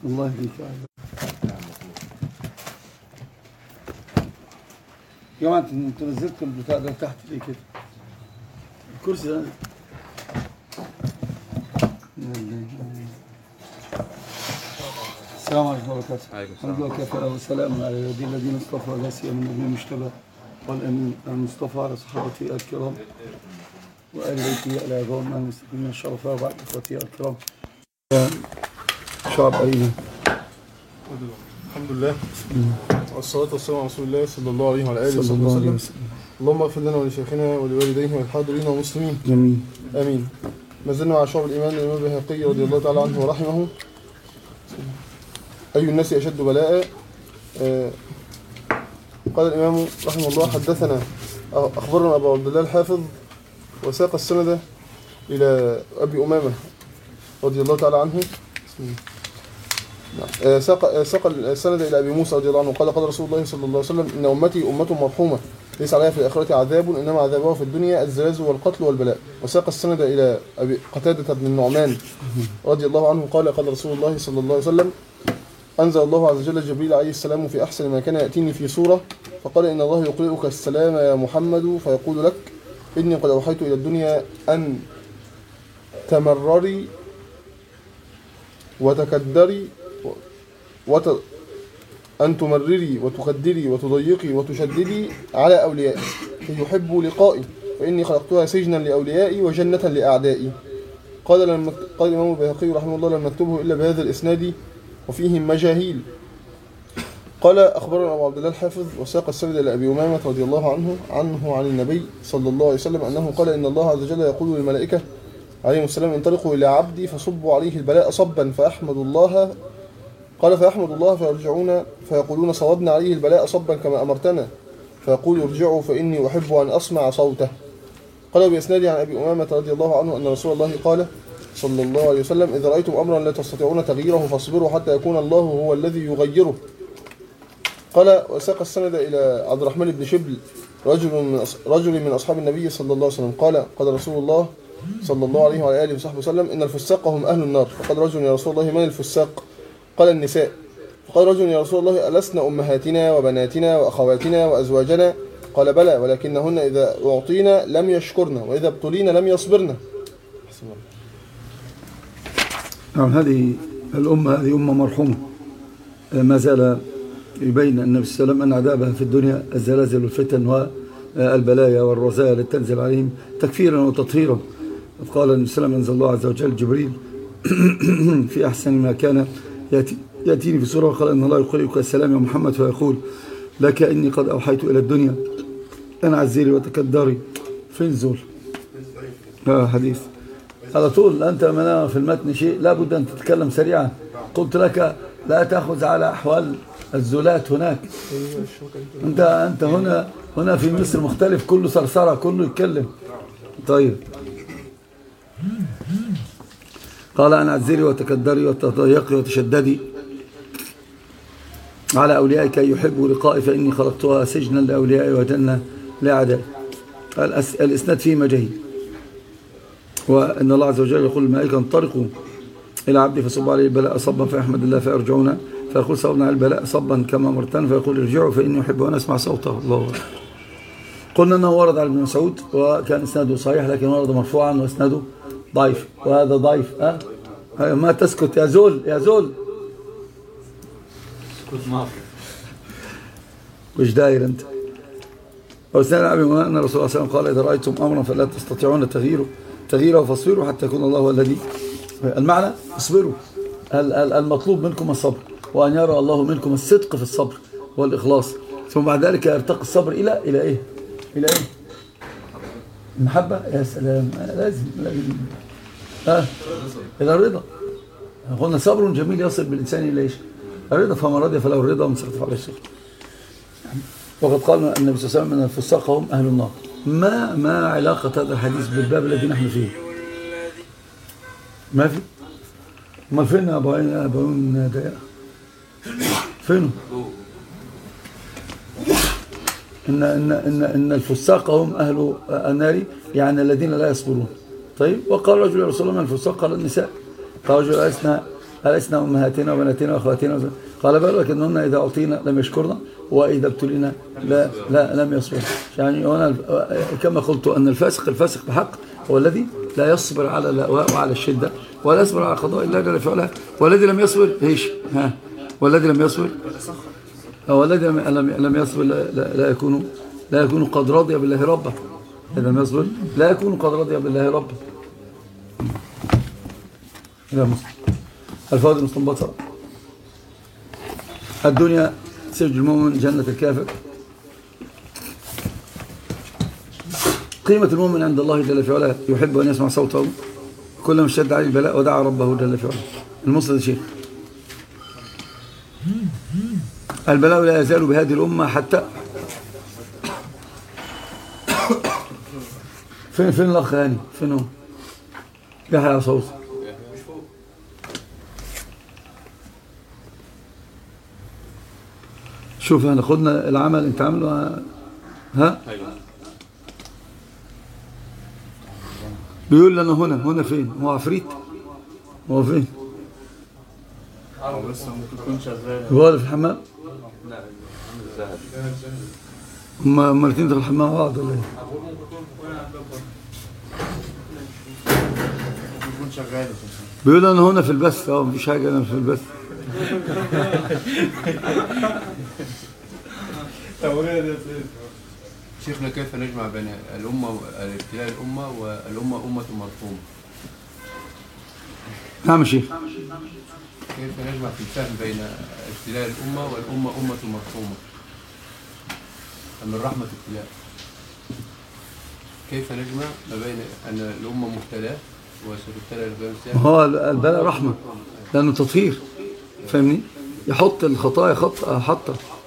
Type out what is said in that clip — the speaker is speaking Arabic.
الله يهديك يا جماعة. انتوا نزلتوا البتاع ده تحت ليه كده؟ الكرسي ده السلام عليكم ورحمة الله وبركاته. الحمد لله وكفى وسلام على الذين اصطفى لا سيما النبي المجتبى والامين المصطفى على صحابته الكرام وآل بيته العظام المستقيمين الشرفاء وبعد اخوتي الكرام. شعب أرينا. الحمد لله والصلاة والسلام على رسول الله صلى الله عليه وعلى آله وصحبه وسلم. اللهم اغفر لنا ولشيخنا ولوالديه والحاضرين والمسلمين. آمين. آمين. ما زلنا مع شعب الإيمان للإمام البيهقي رضي الله تعالى عنه ورحمه. أي الناس أشد بلاء؟ قال الإمام رحمه الله: حدثنا أخبرنا أبو عبد الله الحافظ وساق السند إلى أبي أمامة رضي الله تعالى عنه. ساق السند إلى أبي موسى رضي الله عنه قال: قال رسول الله صلى الله عليه وسلم: إن أمتي أمة مرحومة ليس عليها في الآخرة عذاب إنما عذابها في الدنيا الزلازل والقتل والبلاء. وساق السند إلى أبي قتادة بن النعمان رضي الله عنه قال: قال رسول الله صلى الله عليه وسلم: أنزل الله عز وجل جبريل عليه السلام في أحسن ما كان يأتيني في سورة فقال: إن الله يقرئك السلام يا محمد فيقول لك: إني قد أوحيت إلى الدنيا أن تمرري وتكدري أن تمرري وتكدري وتضيقي وتشددي على أوليائي فيحبوا لقائي فإني خلقتها سجنا لأوليائي وجنة لأعدائي. قال الإمام البيهقي رحمه الله: لم نكتبه إلا بهذا الإسناد وفيهم مجاهيل. قال: أخبرنا أبو عبد الله الحافظ وساق السند إلى أبي أمامة رضي الله عنه عن النبي صلى الله عليه وسلم أنه قال: إن الله عز وجل يقول للملائكة عليهم السلام: انطلقوا إلى عبدي فصبوا عليه البلاء صبا فأحمد الله. قال: فيحمد الله فيرجعون فيقولون: صوبنا عليه البلاء صبا كما أمرتنا. فيقول: ارجعوا فإني أحب أن أسمع صوته. قال بإسناد عن أبي أمامة رضي الله عنه أن رسول الله قال صلى الله عليه وسلم: إذا رأيتم أمرا لا تستطيعون تغييره فاصبروا حتى يكون الله هو الذي يغيره. قال: وساق السند إلى عبد الرحمن بن شبل رجل من أصحاب النبي صلى الله عليه وسلم قال: قال رسول الله صلى الله عليه وعلى آله وصحبه وسلم: إن الفساق هم أهل النار. فقال رجل: يا رسول الله من الفساق؟ قال: النساء. فقال رجل: يا رسول الله ألسنا أمهاتنا وبناتنا وأخواتنا وأزواجنا؟ قال: بلى، ولكنهن إذا أعطينا لم يشكرن وإذا ابتلينا لم يصبرن. نعم. هذه الأمة هذه أمة مرحومة. ما زال يبين النبي صلى الله عليه وسلم أن عذابها في الدنيا الزلازل والفتن والبلايا والرزايا التي تنزل عليهم تكفيرا وتطهيرا. قال النبي صلى الله عليه وسلم: أنزل الله عز وجل جبريل في أحسن ما كان يأتيني في سورة وقال: إن الله يقرئك السلام يا محمد فيقول لك: إني قد أوحيت إلى الدنيا أن عزيري وتكدري. فين زول؟ حديث على طول. أنت من في المتن شيء لابد أن تتكلم سريعا. قلت لك لا تأخذ على أحوال الزولات هناك. أنت هنا في مصر مختلف، كله صرصرة، كله يتكلم. طيب. قال: أن عزيري وتكدري وتضيقي وتشددي على أوليائك يحبوا لقائي فإني خلقتها سجنا لأوليائي وجنة لأعدائي. الإسناد فيه مجاهيل. وأن الله عز وجل يقول للملائكة: انطلقوا إلى عبدي فصبوا عليه البلاء صبا فيحمد الله فيرجعون فيقول: صوبنا على البلاء صبا كما أمرتنا. فيقول: ارجعوا فإني أحب أن أسمع صوته. الله أكبر. قلنا أنه ورد على ابن مسعود وكان إسناده صحيح، لكن ورد مرفوعا وإسناده ضعيف، وهذا ضعيف. ما تسكت يا زول يا زول. وش داير أنت؟ وإسناد أبي أمامة أن الرسول صلى الله عليه وسلم قال: إذا رأيتم أمرا فلا تستطيعون تغييره فاصبروا حتى يكون الله هو الذي. المعنى: اصبروا. المطلوب منكم الصبر، وأن يرى الله منكم الصدق في الصبر والإخلاص، ثم بعد ذلك يرتقي الصبر إلى إيه؟ المحبة. يا سلام. لازم إلى الرضا. قلنا: صبر جميل يصل بالإنسان إلى إيش؟ الرضا. فما رضي فله الرضا ومن سخط فعليه السخط. وقد قال النبي صلى الله عليه وسلم: من الفساق هم أهل النار. ما علاقة هذا الحديث بالباب الذي نحن فيه؟ ما في. ما فين يا أبوين دقيقة؟ فينه؟ إن الفساق هم أهل النار، يعني الذين لا يصبرون. طيب. وقال رجل: يا رسول الله من الفساق؟ قال: النساء. قال رجل: ألسنا ألسنا أمهاتنا وبناتنا وأخواتنا؟ قال بل ولكنهن إذا أعطينا لم يشكرنا وإذا ابتلينا لم يصبر. يعني هنا كما قلت أن الفاسق بحق هو الذي لا يصبر على الأواء وعلى الشدة ولا يصبر على قضاء الله جل في علاه. والذي لم يصبر ايش؟ والذي لم يصبر والذي لم يصبر لا يكون قد رضي بالله ربه. إذا لم يصبر لا يكون قد رضي بالله ربه. إلى مسلم. الفوائد المستنبطة: الدنيا سجن المؤمن، جنة الكافر. قيمة المؤمن عند الله جل في علاه: يحب أن يسمع صوته كلما اشتد عليه البلاء ودعا ربه جل في علاه. المسند شيخ: البلاء لا يزال بهذه الأمة حتى فين الأخ هاني؟ فين هو؟ يحيى صوت. شوف احنا خدنا العمل انت عامله بيقول لنا هنا فين؟ هو عفريت؟ هو فين؟ بس ممكن يكون شغال. هو في الحمام؟ لا هم الاثنين دخلوا الحمام مع بعض ولا ايه؟ يكون شغال. بيقول انا هنا في البث. مفيش حاجه، انا في البث. شيخنا كيف نجمع بين الأمة ابتلاء الأمة والأمة أمة مرحومة؟ نعم شيخ. كيف نجمع في الفهم بين ابتلاء الأمة والأمة أمة مرحومة؟ من رحمة ابتلاء. كيف نجمع ما بين أن الأمة مبتلاة وستبتلى الغير؟ هو البلاء رحمة لأنه تطهير، فاهمني؟ يحط الخطايا حطة